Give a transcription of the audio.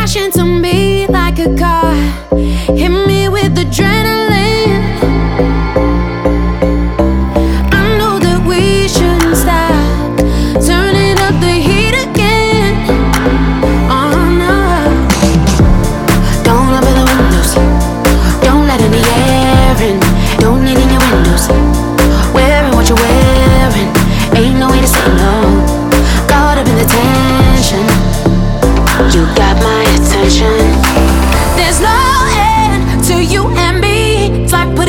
crash into me like a car, hit me with adrenaline. I know that we shouldn't stop, turning up the heat again. Oh no. Don't open the windows, don't let any air in, don't need in your windows. Wearing what you're wearing, ain't no way to say no. Caught up in the tension, you got my attention. There's no end to you and me. It's like putting